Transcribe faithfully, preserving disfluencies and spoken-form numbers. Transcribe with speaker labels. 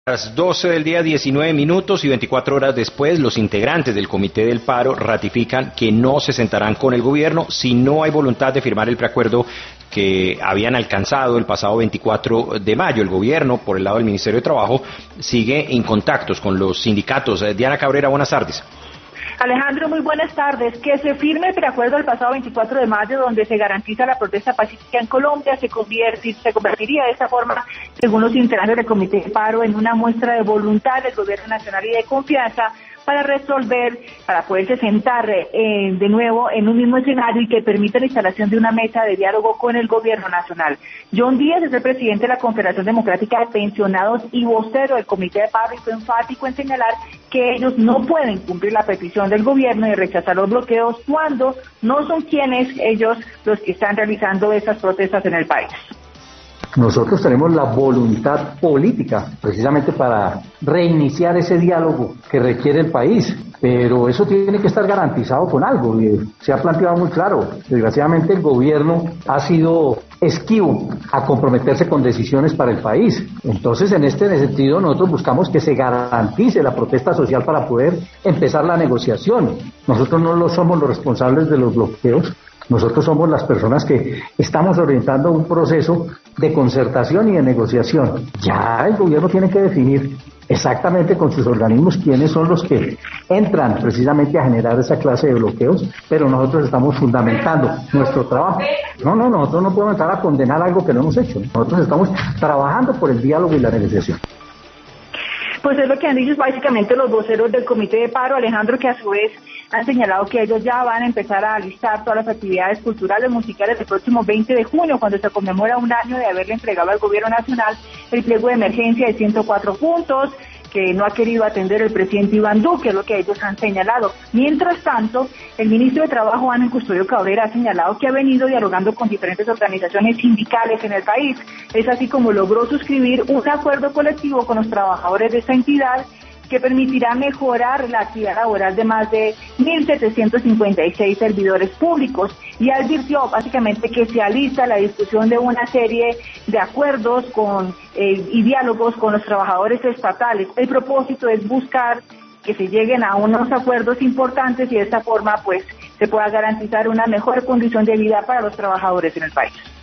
Speaker 1: Las doce del día, diecinueve minutos y veinticuatro horas después, los integrantes del Comité del Paro ratifican que no se sentarán con el gobierno si no hay voluntad de firmar el preacuerdo que habían alcanzado el pasado veinticuatro de mayo. El gobierno, por el lado del Ministerio de Trabajo, sigue en contactos con los sindicatos. Diana Cabrera, buenas tardes.
Speaker 2: Alejandro, muy buenas tardes. Que se firme el preacuerdo del pasado veinticuatro de mayo, donde se garantiza la protesta pacífica en Colombia, se, convierte, se convertiría de esta forma, según los integrantes del Comité de Paro, en una muestra de voluntad del Gobierno Nacional y de confianza para resolver, para poderse sentar eh, de nuevo en un mismo escenario y que permita la instalación de una mesa de diálogo con el Gobierno Nacional. John Díaz es el presidente de la Confederación Democrática de Pensionados y vocero del Comité de Paro, y fue enfático en señalar que ellos no pueden cumplir la petición del gobierno de rechazar los bloqueos cuando no son quienes ellos los que están realizando esas protestas en el país.
Speaker 3: Nosotros tenemos la voluntad política precisamente para reiniciar ese diálogo que requiere el país, pero eso tiene que estar garantizado con algo, y se ha planteado muy claro. Desgraciadamente el gobierno ha sido esquivo a comprometerse con decisiones para el país. Entonces, en este sentido, nosotros buscamos que se garantice la protesta social para poder empezar la negociación. Nosotros no lo somos los responsables de los bloqueos. Nosotros somos las personas que estamos orientando un proceso de concertación y de negociación. Ya el gobierno tiene que definir exactamente con sus organismos quiénes son los que entran precisamente a generar esa clase de bloqueos, pero nosotros estamos fundamentando nuestro trabajo. No, no, nosotros no podemos entrar a condenar algo que no hemos hecho. Nosotros estamos trabajando por el diálogo y la negociación.
Speaker 2: Pues es lo que han dicho básicamente los voceros del Comité de Paro, Alejandro, que a su vez han señalado que ellos ya van a empezar a alistar todas las actividades culturales, musicales del próximo veinte de junio, cuando se conmemora un año de haberle entregado al Gobierno Nacional el pliego de emergencia de ciento cuatro puntos, que no ha querido atender el presidente Iván Duque, es lo que ellos han señalado. Mientras tanto, el ministro de Trabajo, Ana Custodio Cabrera, ha señalado que ha venido dialogando con diferentes organizaciones sindicales en el país. Es así como logró suscribir un acuerdo colectivo con los trabajadores de esta entidad que permitirá mejorar la actividad laboral de más de mil setecientos cincuenta y seis servidores públicos, y advirtió básicamente que se alista la discusión de una serie de acuerdos con eh, y diálogos con los trabajadores estatales. El propósito es buscar que se lleguen a unos acuerdos importantes y de esta forma pues se pueda garantizar una mejor condición de vida para los trabajadores en el país.